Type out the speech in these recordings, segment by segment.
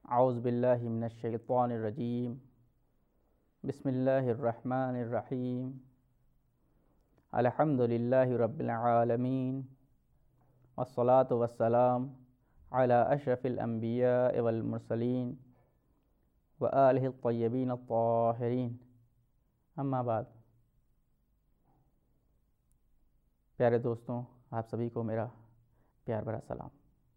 औज़ु बिल्लाहि मिनश्शैतानिर्रजीम बिस्मिल्लाहिर्रहमानिर्रहीम अल्हम्दुलिल्लाहि रब्बिल आलमीन वस्सलातु वस्सलाम अला अशरफिल अंबिया वल मुरसलीन व आलिहि तय्यबीन अत्ताहिरीन अम्मा बाद। प्यारे दोस्तों, आप सभी को मेरा प्यार भरा सलाम।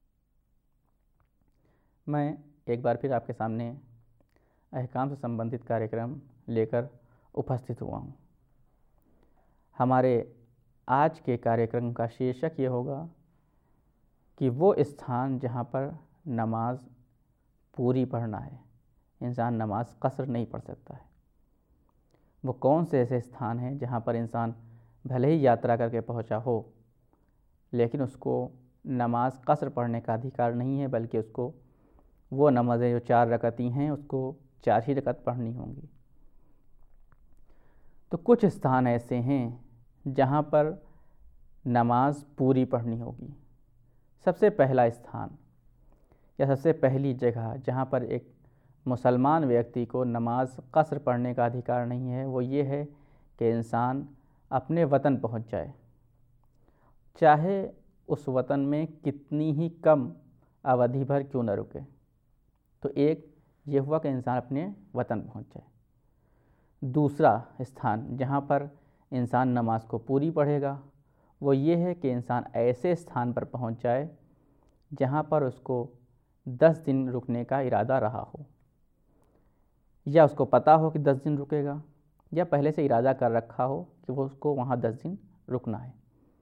मैं एक बार फिर आपके सामने अहकाम से संबंधित कार्यक्रम लेकर उपस्थित हुआ हूँ। हमारे आज के कार्यक्रम का शीर्षक ये होगा कि वो स्थान जहाँ पर नमाज पूरी पढ़ना है, इंसान नमाज कसर नहीं पढ़ सकता है। वो कौन से ऐसे स्थान हैं जहाँ पर इंसान भले ही यात्रा करके पहुँचा हो लेकिन उसको नमाज कसर पढ़ने का अधिकार नहीं है, बल्कि उसको वो नमाज़ें जो 4 रकअती हैं उसको 4 ही रकअत पढ़नी होंगी। तो कुछ स्थान ऐसे हैं जहाँ पर नमाज पूरी पढ़नी होगी। सबसे पहला स्थान या सबसे पहली जगह जहाँ पर एक मुसलमान व्यक्ति को नमाज कसर पढ़ने का अधिकार नहीं है, वो ये है कि इंसान अपने वतन पहुँच जाए, चाहे उस वतन में कितनी ही कम अवधि भर क्यों न रुके। तो एक ये हुआ कि इंसान अपने वतन पहुंच जाए। दूसरा स्थान जहां पर इंसान नमाज को पूरी पढ़ेगा वो ये है कि इंसान ऐसे स्थान पर पहुंच जाए जहां पर उसको 10 दिन रुकने का इरादा रहा हो, या उसको पता हो कि 10 दिन रुकेगा, या पहले से इरादा कर रखा हो कि वो उसको वहाँ 10 दिन रुकना है।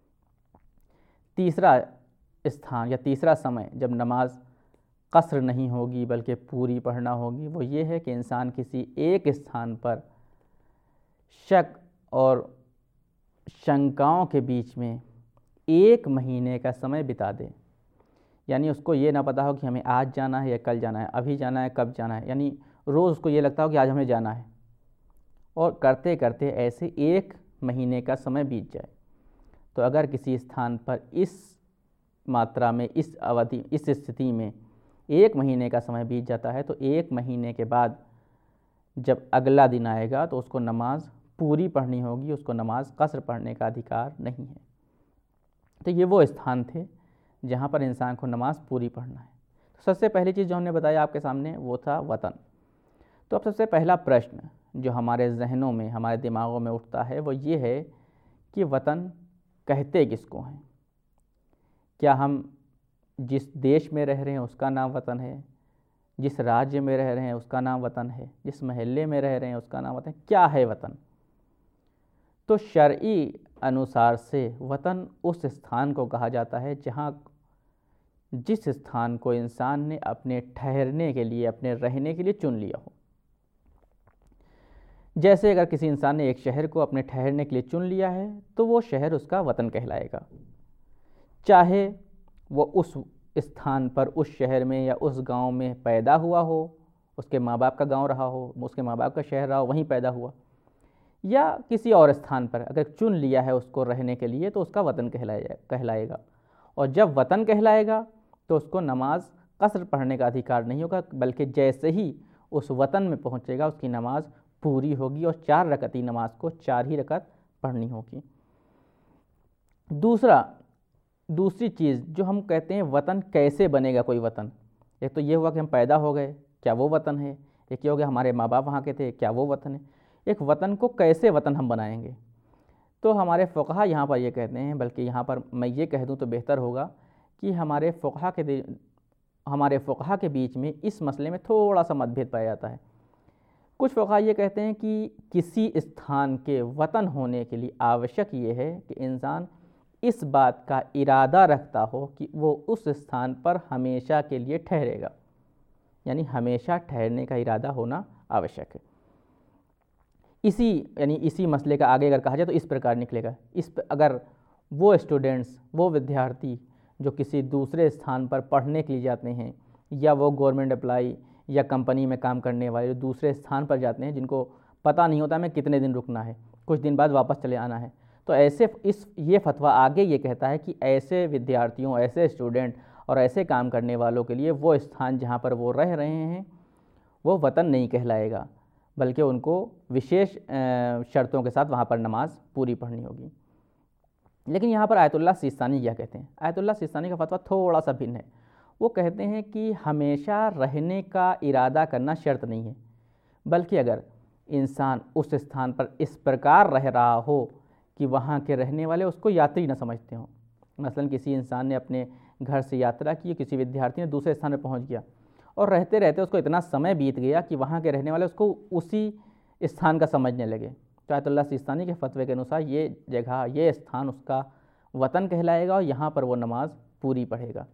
तीसरा स्थान या तीसरा समय जब नमाज कसर नहीं होगी बल्कि पूरी पढ़ना होगी वो ये है कि इंसान किसी एक स्थान पर शक और शंकाओं के बीच में 1 महीने का समय बिता दे। यानी उसको ये ना पता हो कि हमें आज जाना है या कल जाना है, अभी जाना है, कब जाना है, यानी रोज़ उसको ये लगता हो कि आज हमें जाना है, और करते करते ऐसे 1 महीने का समय बीत जाए। तो अगर किसी स्थान पर इस मात्रा में, इस अवधि, इस स्थिति में 1 महीने का समय बीत जाता है तो 1 महीने के बाद जब अगला दिन आएगा तो उसको नमाज पूरी पढ़नी होगी, उसको नमाज कसर पढ़ने का अधिकार नहीं है। तो ये वो स्थान थे जहाँ पर इंसान को नमाज पूरी पढ़ना है। तो सबसे पहली चीज़ जो हमने बताया आपके सामने वो था वतन। तो अब सबसे पहला प्रश्न जो हमारे जहनों में, हमारे दिमागों में उठता है वो ये है कि वतन कहते किसको हैं। क्या हम जिस देश में रह रहे हैं उसका नाम वतन है, जिस राज्य में रह रहे हैं उसका नाम वतन है, जिस महल्ले में रह रहे हैं उसका नाम वतन है? क्या है वतन? तो शरई अनुसार से वतन उस स्थान को कहा जाता है जहाँ जिस स्थान को इंसान ने अपने ठहरने के लिए, अपने रहने के लिए चुन लिया हो। जैसे अगर किसी इंसान ने एक शहर को अपने ठहरने के लिए चुन लिया है तो वो शहर उसका वतन कहलाएगा, चाहे वो उस स्थान पर, उस शहर में या उस गांव में पैदा हुआ हो, उसके माँ बाप का गांव रहा हो, उसके माँ बाप का शहर रहा हो, वहीं पैदा हुआ, या किसी और स्थान पर अगर चुन लिया है उसको रहने के लिए तो उसका वतन कहलाएगा। और जब वतन कहलाएगा तो उसको नमाज कसर पढ़ने का अधिकार नहीं होगा, बल्कि जैसे ही उस वतन में पहुँचेगा उसकी नमाज पूरी होगी और 4 रकअती नमाज को 4 ही रकअत पढ़नी होगी। दूसरी चीज़ जो हम कहते हैं वतन कैसे बनेगा कोई वतन, एक तो ये हुआ कि हम पैदा हो गए, क्या वो वतन है? एक ये हो गया हमारे माँ बाप वहाँ के थे, क्या वो वतन है? एक वतन को कैसे वतन हम बनाएंगे? तो हमारे फ़ुक़हा यहाँ पर ये कहते हैं, बल्कि यहाँ पर मैं ये कह दूँ तो बेहतर होगा कि हमारे फ़ुक़हा के बीच में इस मसले में थोड़ा सा मतभेद पाया जाता है। कुछ फ़ुक़हा ये कहते हैं कि किसी स्थान के वतन होने के लिए आवश्यक ये है कि इंसान इस बात का इरादा रखता हो कि वो उस स्थान पर हमेशा के लिए ठहरेगा, यानी हमेशा ठहरने का इरादा होना आवश्यक है। इसी मसले का आगे अगर कहा जाए तो इस प्रकार निकलेगा। अगर वो स्टूडेंट्स, वो विद्यार्थी जो किसी दूसरे स्थान पर पढ़ने के लिए जाते हैं, या वो गवर्नमेंट एम्प्लॉई या कंपनी में काम करने वाले जो दूसरे स्थान पर जाते हैं, जिनको पता नहीं होता हमें कितने दिन रुकना है, कुछ दिन बाद वापस चले आना है, तो ये फतवा आगे ये कहता है कि ऐसे विद्यार्थियों, ऐसे स्टूडेंट और ऐसे काम करने वालों के लिए वो स्थान जहाँ पर वो रह रहे हैं वो वतन नहीं कहलाएगा, बल्कि उनको विशेष शर्तों के साथ वहाँ पर नमाज पूरी पढ़नी होगी। लेकिन यहाँ पर आयतुल्लाह सिस्तानी क्या कहते हैं? आयतुल्लाह सिस्तानी का फतवा थोड़ा सा भिन्न है। वो कहते हैं कि हमेशा रहने का इरादा करना शर्त नहीं है, बल्कि अगर इंसान उस स्थान पर इस प्रकार रह रहा हो कि वहाँ के रहने वाले उसको यात्री न समझते हों। मसलन किसी इंसान ने अपने घर से यात्रा की, किसी विद्यार्थी ने दूसरे स्थान पर पहुँच गया और रहते रहते उसको इतना समय बीत गया कि वहाँ के रहने वाले उसको उसी स्थान का समझने लगे। तो आयतुल्लाह सिस्तानी के फतवे के अनुसार ये जगह, ये स्थान उसका वतन कहलाएगा और यहाँ पर वो नमाज पूरी पढ़ेगा।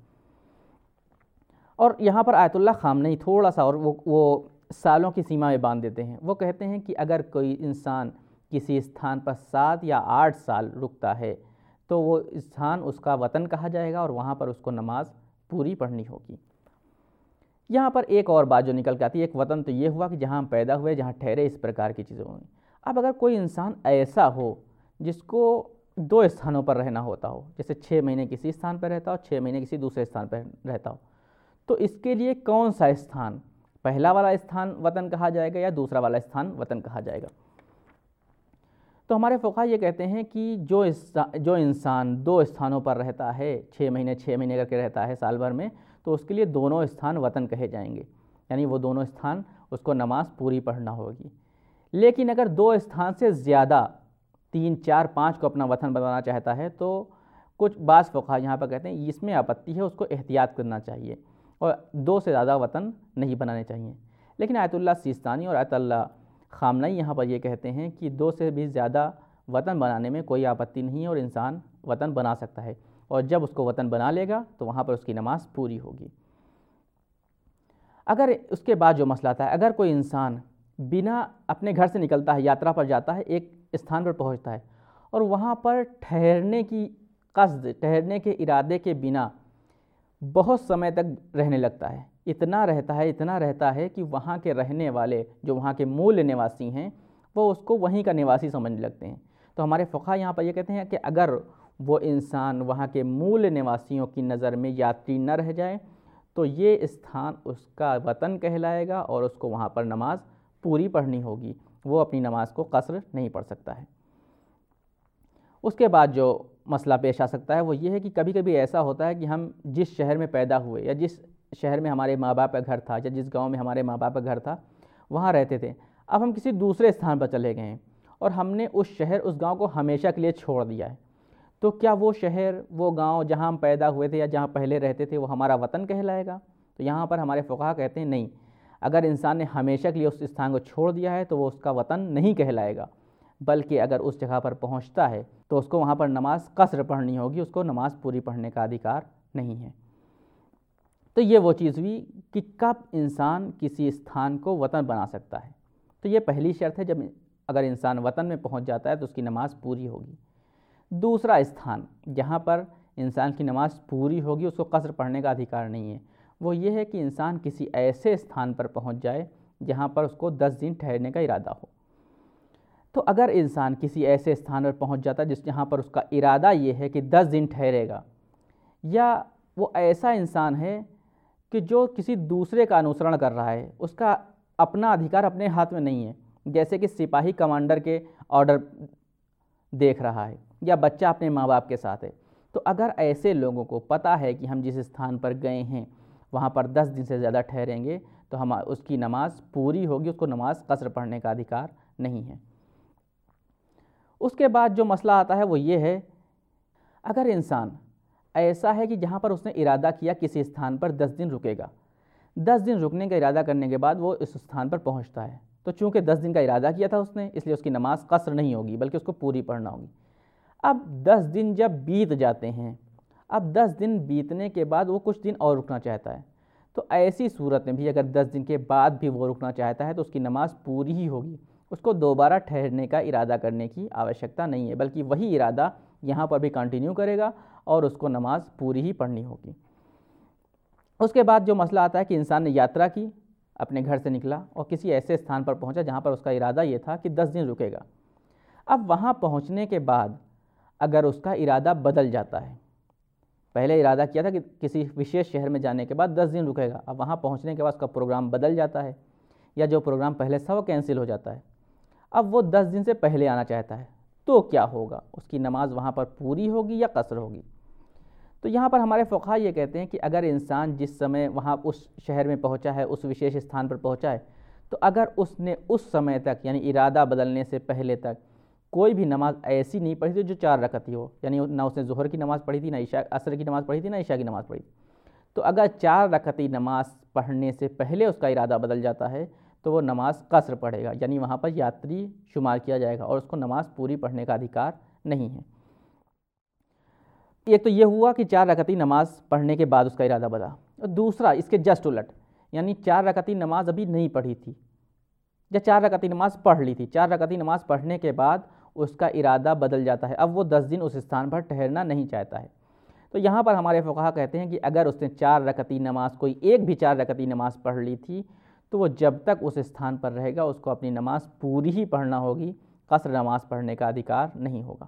और यहाँ पर आयतुल्लाह खामनेई थोड़ा सा और वो सालों की सीमा में बांध देते हैं। वो कहते हैं कि अगर कोई इंसान किसी स्थान पर 7 या 8 साल रुकता है तो वो स्थान उसका वतन कहा जाएगा और वहाँ पर उसको नमाज पूरी पढ़नी होगी। यहाँ पर एक और बात जो निकल के आती है, एक वतन तो ये हुआ कि जहाँ हम पैदा हुए, जहाँ ठहरे, इस प्रकार की चीज़ें हुई। अब अगर कोई इंसान ऐसा हो जिसको 2 स्थानों पर रहना होता हो, जैसे 6 महीने किसी स्थान पर रहता हो, 6 महीने किसी दूसरे स्थान पर रहता हो, तो इसके लिए कौन सा स्थान, पहला वाला स्थान वतन कहा जाएगा या दूसरा वाला स्थान वतन कहा जाएगा? तो हमारे फ़ुक़हा ये कहते हैं कि जो इंसान 2 स्थानों पर रहता है, 6 महीने करके रहता है साल भर में, तो उसके लिए दोनों स्थान वतन कहे जाएंगे, यानी वो दोनों स्थान उसको नमाज पूरी पढ़ना होगी। लेकिन अगर 2 स्थान से ज़्यादा 3, 4, 5 को अपना वतन बनाना चाहता है तो कुछ बाज़ फ़ुक़हा यहाँ पर कहते हैं इसमें आपत्ति है, उसको एहतियात करना चाहिए और 2 से ज़्यादा वतन नहीं बनाने चाहिए। लेकिन आयतुल्लाह सिस्तानी और आयतुल्लाह खामनेई यहाँ पर ये कहते हैं कि 2 से भी ज़्यादा वतन बनाने में कोई आपत्ति नहीं है और इंसान वतन बना सकता है, और जब उसको वतन बना लेगा तो वहाँ पर उसकी नमाज पूरी होगी। अगर उसके बाद जो मसला आता है, अगर कोई इंसान बिना अपने घर से निकलता है, यात्रा पर जाता है, एक स्थान पर पहुँचता है और वहाँ पर ठहरने की क़स्द, ठहरने के इरादे के बिना बहुत समय तक रहने लगता है, इतना रहता है कि वहाँ के रहने वाले, जो वहाँ के मूल निवासी हैं, वो उसको वहीं का निवासी समझने लगते हैं। तो हमारे फ़ुक़हा यहाँ पर ये कहते हैं कि अगर वो इंसान वहाँ के मूल निवासियों की नज़र में यात्री न रह जाए तो ये स्थान उसका वतन कहलाएगा और उसको वहाँ पर नमाज पूरी पढ़नी होगी, वो अपनी नमाज को क़स्र नहीं पढ़ सकता है। उसके बाद जो मसला पेश आ सकता है वो ये है कि कभी कभी ऐसा होता है कि हम जिस शहर में पैदा हुए या जिस शहर में हमारे माँ बाप का घर था या जिस गांव में हमारे माँ बाप का घर था वहाँ रहते थे, अब हम किसी दूसरे स्थान पर चले गए हैं और हमने उस शहर, उस गांव को हमेशा के लिए छोड़ दिया है, तो क्या वो शहर, वो गांव जहाँ हम पैदा हुए थे या जहाँ पहले रहते थे वो हमारा वतन कहलाएगा? तो यहाँ पर हमारे फ़ुक़हा कहते हैं नहीं, अगर इंसान ने हमेशा के लिए उस स्थान को छोड़ दिया है तो वो उसका वतन नहीं कहलाएगा, बल्कि अगर उस जगह पर पहुँचता है तो उसको वहाँ पर नमाज क़स्र पढ़नी होगी, उसको नमाज पूरी पढ़ने का अधिकार नहीं है। तो ये वो चीज़ हुई कि कब इंसान किसी स्थान को वतन बना सकता है। तो ये पहली शर्त है, जब अगर इंसान वतन में पहुँच जाता है तो उसकी नमाज पूरी होगी। दूसरा स्थान जहाँ पर इंसान की नमाज पूरी होगी, उसको क़स्र पढ़ने का अधिकार नहीं है, वो ये है कि इंसान किसी ऐसे स्थान पर पहुँच जाए जहाँ पर उसको 10 दिन ठहरने का इरादा हो। तो अगर इंसान किसी ऐसे स्थान पर पहुँच जाता है जहाँ पर उसका इरादा ये है कि 10 दिन ठहरेगा, या वो ऐसा इंसान है कि जो किसी दूसरे का अनुसरण कर रहा है, उसका अपना अधिकार अपने हाथ में नहीं है, जैसे कि सिपाही कमांडर के ऑर्डर देख रहा है या बच्चा अपने माँ बाप के साथ है, तो अगर ऐसे लोगों को पता है कि हम जिस स्थान पर गए हैं वहाँ पर 10 दिन से ज़्यादा ठहरेंगे तो हम उसकी नमाज पूरी होगी, उसको नमाज क़स्र पढ़ने का अधिकार नहीं है। उसके बाद जो मसला आता है वो ये है, अगर इंसान ऐसा है कि जहाँ पर उसने इरादा किया किसी स्थान पर 10 दिन रुकेगा, 10 दिन रुकने का इरादा करने के बाद वो इस स्थान पर पहुँचता है, तो चूँकि 10 दिन का इरादा किया था उसने, इसलिए उसकी नमाज क़स्र नहीं होगी बल्कि उसको पूरी पढ़ना होगी। अब 10 दिन जब बीत जाते हैं, अब 10 दिन बीतने के बाद वो कुछ दिन और रुकना चाहता है, तो ऐसी सूरत में भी अगर 10 दिन के बाद भी वो रुकना चाहता है तो उसकी नमाज पूरी ही होगी, उसको दोबारा ठहरने का इरादा करने की आवश्यकता नहीं है, बल्कि वही इरादा यहाँ पर भी कंटिन्यू करेगा और उसको नमाज पूरी ही पढ़नी होगी। उसके बाद जो मसला आता है कि इंसान ने यात्रा की, अपने घर से निकला और किसी ऐसे स्थान पर पहुँचा जहाँ पर उसका इरादा ये था कि 10 दिन रुकेगा। अब वहाँ पहुँचने के बाद अगर उसका इरादा बदल जाता है पहले इरादा किया था कि किसी विशेष शहर में जाने के बाद 10 दिन रुकेगा, अब वहाँ पहुँचने के बाद उसका प्रोग्राम बदल जाता है, या जो प्रोग्राम पहले था वो कैंसिल हो जाता है, अब वो 10 दिन से पहले आना चाहता है, तो क्या होगा? उसकी नमाज वहाँ पर पूरी होगी या कसर होगी? तो यहाँ पर हमारे फ़ुक़हा ये कहते हैं कि अगर इंसान जिस समय वहाँ उस शहर में पहुँचा है, उस विशेष स्थान पर पहुँचा है, तो अगर उसने उस समय तक यानी इरादा बदलने से पहले तक कोई भी नमाज ऐसी नहीं पढ़ी थी जो 4 रकअती हो, यानी ना उसने ज़ोहर की नमाज़ पढ़ी थी, ना ईशा असर की नमाज़ पढ़ी थी, ना ईशा की नमाज़ पढ़ी थी, तो अगर 4 रकअती नमाज पढ़ने से पहले उसका इरादा बदल जाता है तो वो नमाज कसर पढ़ेगा, यानी वहाँ पर यात्री शुमार किया जाएगा और उसको नमाज पूरी पढ़ने का अधिकार नहीं है। एक तो ये हुआ कि 4 रकअती नमाज पढ़ने के बाद उसका इरादा बदला, और दूसरा इसके जस्ट उलट, यानी 4 रकअती नमाज अभी नहीं पढ़ी थी या 4 रकअती नमाज पढ़ ली थी, 4 रकअती नमाज पढ़ने के बाद उसका इरादा बदल जाता है, अब वो 10 दिन उस स्थान पर ठहरना नहीं चाहता है। तो यहाँ पर हमारे फ़ुक़हा कहते हैं कि अगर उसने 4 रकअती नमाज कोई एक भी 4 रकअती नमाज पढ़ ली थी तो वो जब तक उस स्थान पर रहेगा उसको अपनी नमाज पूरी ही पढ़ना होगी, कसर नमाज पढ़ने का अधिकार नहीं होगा।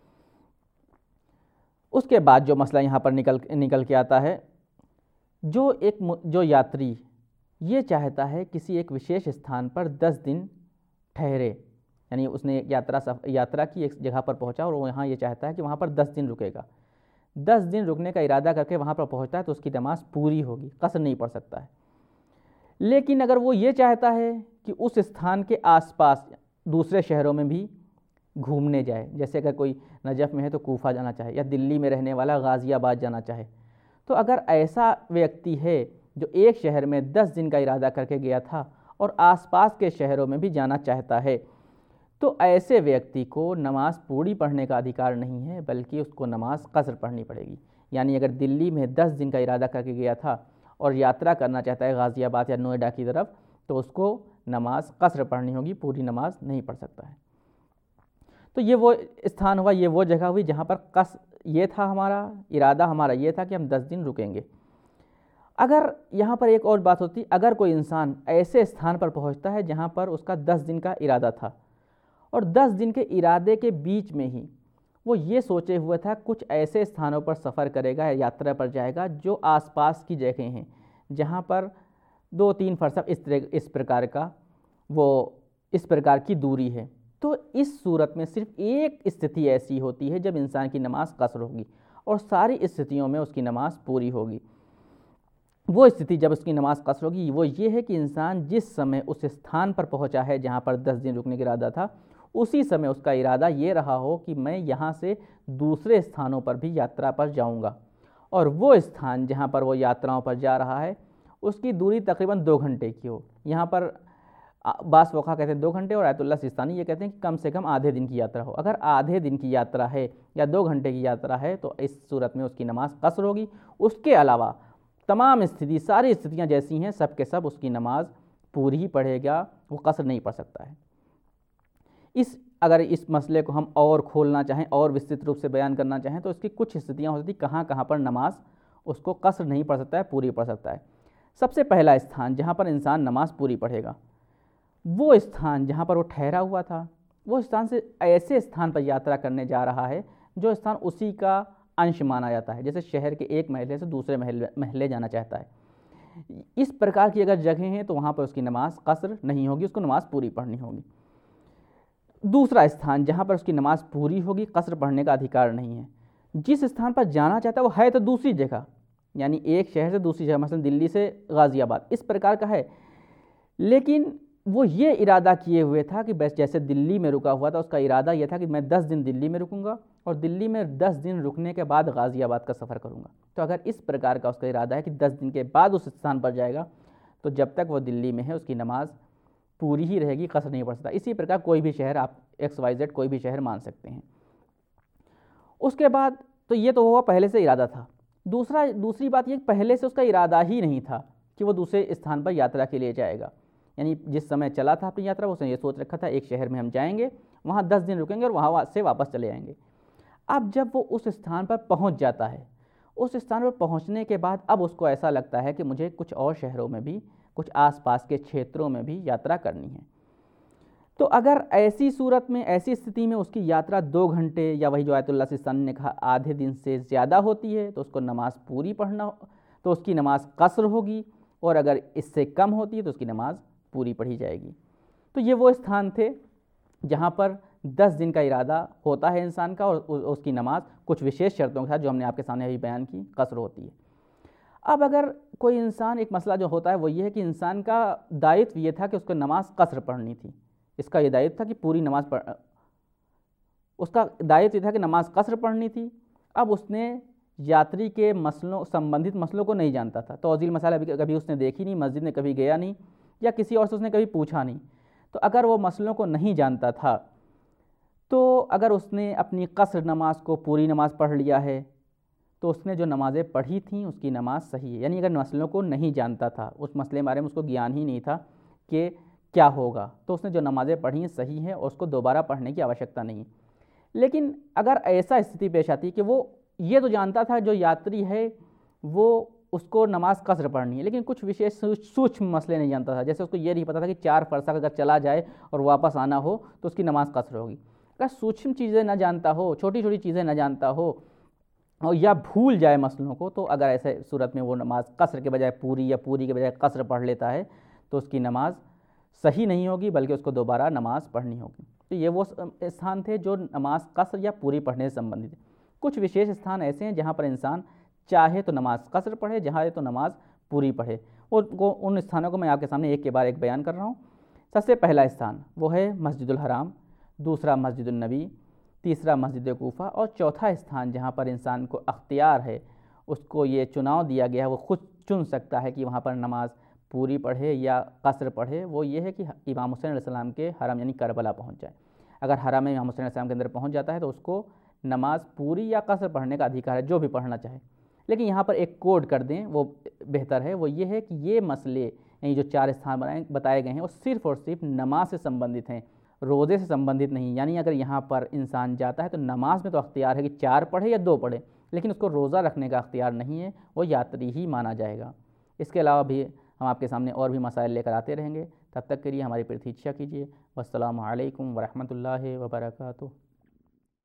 उसके बाद जो मसला यहाँ पर निकल के आता है, जो यात्री ये चाहता है किसी एक विशेष स्थान पर 10 दिन ठहरे, यानी उसने यात्रा की एक जगह पर पहुँचा और वहाँ ये चाहता है कि वहाँ पर 10 दिन रुकेगा, 10 दिन रुकने का इरादा करके वहाँ पर पहुँचता है तो उसकी नमाज पूरी होगी, कसर नहीं पढ़ सकता है। लेकिन अगर वो ये चाहता है कि उस स्थान के आसपास दूसरे शहरों में भी घूमने जाए, जैसे अगर कोई नजफ़ में है तो कूफा जाना चाहे, या दिल्ली में रहने वाला गाज़ियाबाद जाना चाहे, तो अगर ऐसा व्यक्ति है जो एक शहर में 10 दिन का इरादा करके गया था और आसपास के शहरों में भी जाना चाहता है, तो ऐसे व्यक्ति को नमाज पूरी पढ़ने का अधिकार नहीं है, बल्कि उसको नमाज कसर पढ़नी पड़ेगी। यानी अगर दिल्ली में 10 दिन का इरादा करके गया था और यात्रा करना चाहता है गाज़ियाबाद या नोएडा की तरफ, तो उसको नमाज कसर पढ़नी होगी, पूरी नमाज नहीं पढ़ सकता है। तो ये वो स्थान हुआ, ये वो जगह हुई जहाँ पर ये था हमारा इरादा, हमारा ये था कि हम 10 दिन रुकेंगे। अगर यहाँ पर एक और बात होती, अगर कोई इंसान ऐसे स्थान पर पहुँचता है जहाँ पर उसका 10 दिन का इरादा था और 10 दिन के इरादे के बीच में ही वो ये सोचे हुए था कुछ ऐसे स्थानों पर सफ़र करेगा, यात्रा पर जाएगा जो आसपास की जगह हैं, जहाँ पर 2-3 फरसख इस प्रकार की दूरी है, तो इस सूरत में सिर्फ एक स्थिति ऐसी होती है जब इंसान की नमाज कसर होगी और सारी स्थितियों में उसकी नमाज पूरी होगी। वो स्थिति जब उसकी नमाज कसर होगी वो ये है कि इंसान जिस समय उस स्थान पर पहुंचा है जहाँ पर 10 दिन रुकने का इरादा था, उसी समय उसका इरादा ये रहा हो कि मैं यहाँ से दूसरे स्थानों पर भी यात्रा पर जाऊँगा, और वो स्थान जहाँ पर वो यात्राओं पर जा रहा है उसकी दूरी तकरीबन 2 घंटे की हो। यहाँ पर बास फ़ुक़हा कहते हैं 2 घंटे और आयतुल्लाह सिस्तानी ये कहते हैं कि कम से कम आधे दिन की यात्रा हो। अगर आधे दिन की यात्रा है या 2 घंटे की यात्रा है तो इस सूरत में उसकी नमाज कसर होगी। उसके अलावा तमाम सारी स्थितियाँ जैसी हैं सब के सब उसकी नमाज पूरी ही पढ़ेगा, वो कसर नहीं पढ़ सकता है। अगर इस मसले को हम और खोलना चाहें और विस्तृत रूप से बयान करना चाहें तो इसकी कुछ स्थितियाँ हो सकती कहाँ पर नमाज उसको कसर नहीं पढ़ सकता है, पूरी पढ़ सकता है। सबसे पहला स्थान जहाँ पर इंसान नमाज पूरी पढ़ेगा वो स्थान जहाँ पर वो ठहरा हुआ था, वो स्थान से ऐसे स्थान पर यात्रा करने जा रहा है जो स्थान उसी का अंश माना जाता है, जैसे शहर के एक महल्ले से दूसरे महल्ले जाना चाहता है। इस प्रकार की अगर जगह हैं तो वहाँ पर उसकी नमाज कसर नहीं होगी, उसको नमाज पूरी पढ़नी होगी। दूसरा स्थान जहाँ पर उसकी नमाज पूरी होगी, कसर पढ़ने का अधिकार नहीं है, जिस स्थान पर जाना चाहता है वो है तो दूसरी जगह, यानी एक शहर से दूसरी जगह, मसलन दिल्ली से गाज़ियाबाद इस प्रकार का है, लेकिन वो ये इरादा किए हुए था कि बस जैसे दिल्ली में रुका हुआ था उसका इरादा यह था कि मैं 10 दिन दिल्ली में रुकूंगा और दिल्ली में 10 दिन रुकने के बाद गाज़ियाबाद का सफ़र करूंगा। तो अगर इस प्रकार का उसका इरादा है कि 10 दिन के बाद उस स्थान पर जाएगा तो जब तक वो दिल्ली में है उसकी नमाज पूरी ही रहेगी, कसर नहीं पड़ सकता। इसी प्रकार कोई भी शहर आप XYZ कोई भी शहर मान सकते हैं। उसके बाद तो ये तो हुआ पहले से इरादा था। दूसरी बात ये पहले से उसका इरादा ही नहीं था कि वो दूसरे स्थान पर यात्रा के लिए जाएगा, यानी जिस समय चला था अपनी यात्रा उसने ये सोच रखा था एक शहर में हम जाएंगे, वहाँ 10 दिन रुकेंगे और वहाँ से वापस चले आएंगे। अब जब वो उस स्थान पर पहुँच जाता है, उस स्थान पर पहुँचने के बाद अब उसको ऐसा लगता है कि मुझे कुछ और शहरों में भी, कुछ आसपास के क्षेत्रों में भी यात्रा करनी है। तो अगर ऐसी सूरत में, ऐसी स्थिति में उसकी यात्रा 2 घंटे या वही जो आयतुल्लाह सिस्तानी ने कहा आधे दिन से ज़्यादा होती है तो उसको नमाज़ पूरी पढ़ना, तो उसकी नमाज़ कसर होगी, और अगर इससे कम होती है तो उसकी नमाज़ पूरी पढ़ी जाएगी। तो ये वो स्थान थे जहाँ पर 10 दिन का इरादा होता है इंसान का, और उसकी नमाज़ कुछ विशेष शर्तों के साथ जो हमने आपके सामने अभी बयान की कसर होती है। अब अगर कोई इंसान, एक मसला जो होता है वो ये है कि इंसान का दायित्व ये था कि उसको नमाज़ कसर पढ़नी थी, इसका ये दायित्व था कि पूरी नमाज उसका दायित्व ये था कि नमाज कसर पढ़नी थी। अब उसने यात्री के मसलों, संबंधित मसलों को नहीं जानता था, तौज़ील मसाला कभी उसने देखी नहीं, मस्जिद में कभी गया नहीं, या किसी और से उसने कभी पूछा नहीं। तो अगर वो मसलों को नहीं जानता था तो अगर उसने अपनी कसर नमाज को पूरी नमाज पढ़ लिया है तो उसने जो नमाज़ें पढ़ी थीं उसकी नमाज सही है। यानी अगर मसलों को नहीं जानता था, उस मसले के बारे में उसको ज्ञान ही नहीं था कि क्या होगा, तो उसने जो नमाज़ें पढ़ी हैं सही हैं और उसको दोबारा पढ़ने की आवश्यकता नहीं। लेकिन अगर ऐसा स्थिति पेश आती है कि वो ये तो जानता था जो यात्री है वो उसको नमाज कसर पढ़नी है, लेकिन कुछ विशेष सूक्ष्म मसले नहीं जानता था, जैसे उसको ये नहीं पता था कि 4 फरसा अगर चला जाए और वापस आना हो तो उसकी नमाज कसर होगी। अगर सूक्ष्म चीज़ें ना जानता हो, छोटी छोटी चीज़ें ना जानता हो और या भूल जाए मसलों को, तो अगर ऐसे सूरत में वो नमाज कसर के बजाय पूरी या पूरी के बजाय कसर पढ़ लेता है तो उसकी नमाज सही नहीं होगी, बल्कि उसको दोबारा नमाज पढ़नी होगी। तो ये वो स्थान थे जो नमाज कसर या पूरी पढ़ने से संबंधित है। कुछ विशेष स्थान ऐसे हैं जहाँ पर इंसान चाहे तो नमाज कसर पढ़े, जहाँ तो नमाज पूरी पढ़े। उन स्थानों को मैं आपके सामने एक के बाद एक बयान कर रहा हूँ। सबसे पहला स्थान वो है मस्जिदुल हराम, दूसरा मस्जिदुल नबी, तीसरा मस्जिद कूफा, और चौथा स्थान जहाँ पर इंसान को अख्तियार है, उसको ये चुनाव दिया गया है, वो खुद चुन सकता है कि वहाँ पर नमाज पूरी पढ़े या कसर पढ़े, वो ये है कि इमाम हुसैन अलैहिस्सलाम के हरम यानी करबला पहुँच जाए। अगर हरम में इमाम हुसैन अलैहिस्सलाम के अंदर पहुँच जाता है तो उसको नमाज पूरी या कसर पढ़ने का अधिकार है, जो भी पढ़ना चाहे। लेकिन यहाँ पर एक कोड कर दें वो बेहतर है, वो ये है कि ये मसले यानी जो 4 स्थान बताए गए हैं वो सिर्फ़ और सिर्फ नमाज से संबंधित हैं, रोज़े से संबंधित नहीं। यानी अगर यहाँ पर इंसान जाता है तो नमाज में तो अख्तियार है कि 4 पढ़े या 2 पढ़े, लेकिन उसको रोज़ा रखने का अख्तियार नहीं है, वो यात्री ही माना जाएगा। इसके अलावा भी हम आपके सामने और भी मसाइल लेकर आते रहेंगे। तब तक के लिए हमारी प्रतीक्षा कीजिए। वस्सलामु अलैकुम वरहमतुल्लाहि वबरकातुहू।